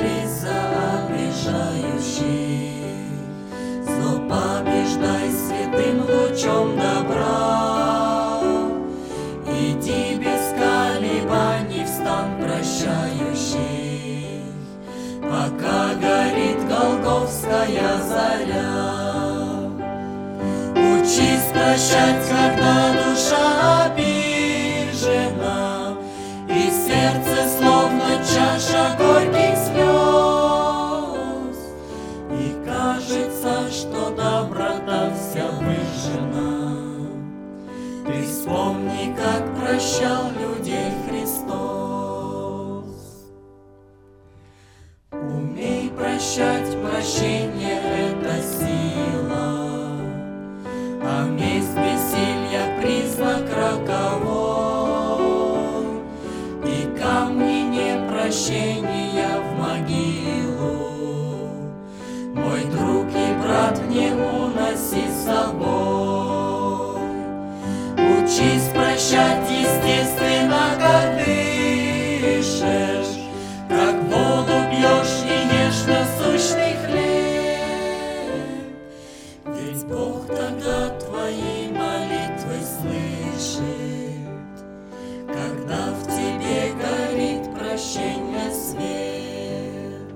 молись за обижающих, зло побеждай святым лучом добра. Иди без колебаний в стан прощающих, пока горит голгофская заря. Учись прощать, когда душа обижена, и сердце словно чаша горьких слез, и кажется, что доброта вся выжжена. Ты вспомни, как прощал людей Христос. Умей прощать, прощение — это сила, а месть бессилья — признак роковой. И камни непрощения в могилу, мой друг и брат, не уноси с собой. Учись прощать естественно, как дышишь, как воду пьешь и ешь насущный хлеб. Ведь Бог тогда твои молитвы слышит, когда в тебе горит прощение свет.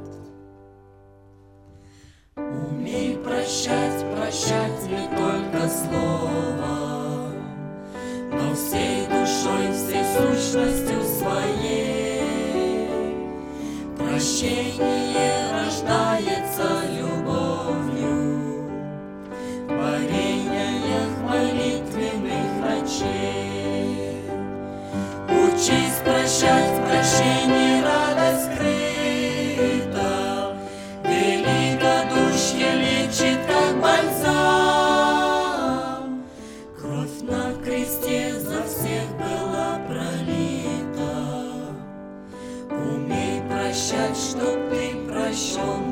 Умей прощать, прощать не только словом, но всей душой, всей сущностью своей. Прощение рождается любовью в борениях молитвенных ночей. Учись прощать, в прощении радость скрыта, великодушие лечит, как бальзам. Кровь на кресте за всех была пролита. Умей прощать, чтоб ты прощен